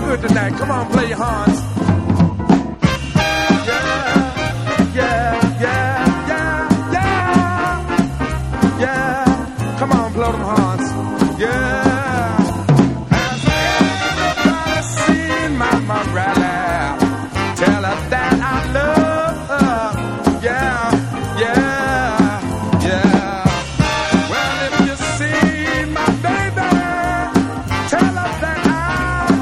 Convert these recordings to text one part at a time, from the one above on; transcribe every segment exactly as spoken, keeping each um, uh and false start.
good tonight. Come on, play your horns. Yeah, yeah, yeah, yeah, yeah. Yeah, come on, blow them horns. Yeah. Has everybody seen Mama Rally? Tell her that I love her. Yeah, yeah, yeah. Well, if you see my baby, tell her that I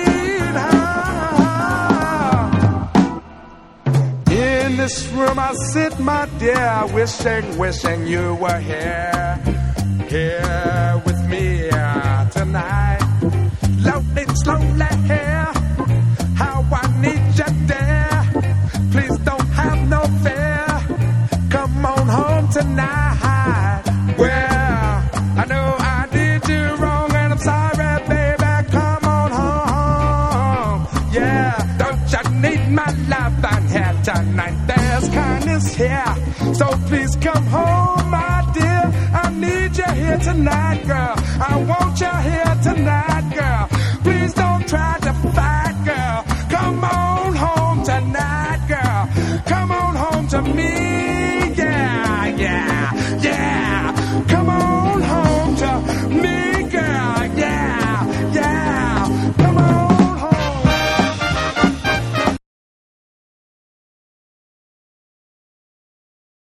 need her. In this room I sit, my dear, wishing, wishing you were here, here with me uh, tonight. Lonely, lonely here, how I need you there. Please don't have no fear. Come on home tonight. Well, I know I did you wrong and I'm sorry, baby. Come on home. Yeah, don't you need my love and here tonight? There's kindness here, so please come home, my dear. I need you here tonight, girl. I want you here